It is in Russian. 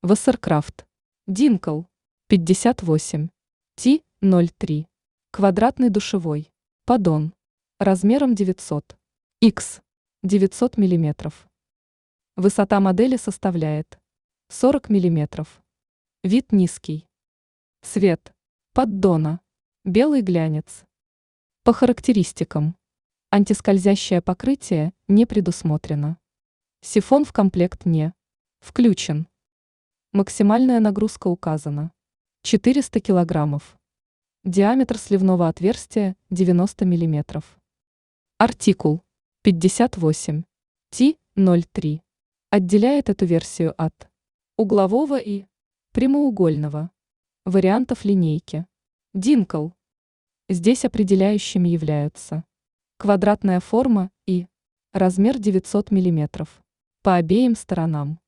Вассеркрафт. Динкл. 58. Ти-03. Квадратный душевой. Поддон. Размером 900. Х. 900 мм. Высота модели составляет 40 мм. Вид низкий. Цвет поддона. Белый глянец. По характеристикам. Антискользящее покрытие не предусмотрено. Сифон в комплект не включен. Максимальная нагрузка указана. 400 килограммов. Диаметр сливного отверстия 90 мм. Артикул 58. Ти-03. Отделяет эту версию от углового и прямоугольного вариантов линейки. Динкл. Здесь определяющими являются квадратная форма и размер 900 мм по обеим сторонам.